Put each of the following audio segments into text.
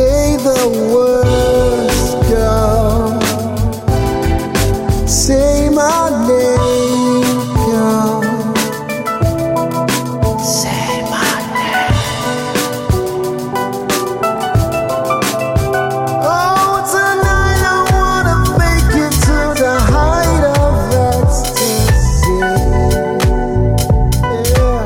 Say the words, girl. Say my name, girl. Say my name. Oh, tonight I wanna make it to the height of ecstasy. Yeah.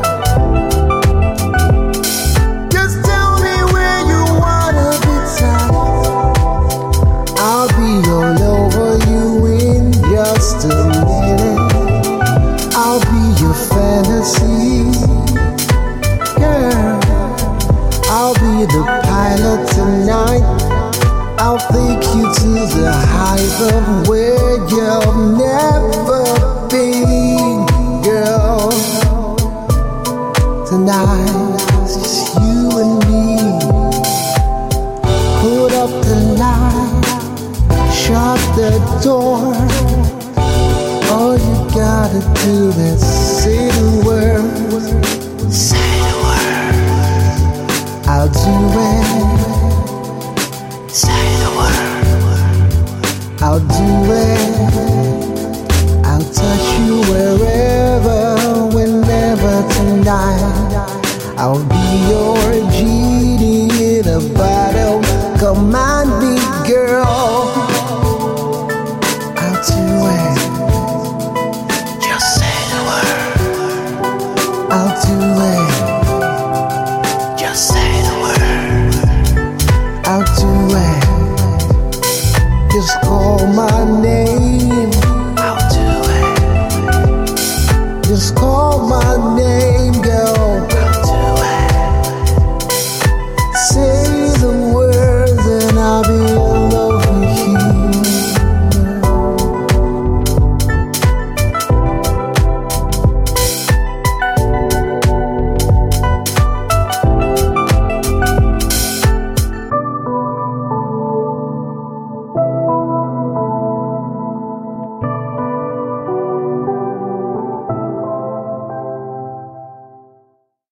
Just tell me where you wanna be tied. I'll be all over you in just a minute. I'll be your fantasy, girl. I'll be the pilot tonight. I'll take you to the height of where you've never been, girl. Tonight, it's just you and me. Put up the light, shut the door. All you gotta do is say the word. Say the word. I'll do it. Say the word. I'll do it. I'll touch you wherever, whenever tonight. I'll be your genie in a bottle. Come on, big girl. I'll do it. Just say the word. I'll do it. Just say the word. I'll do it. Just call my name.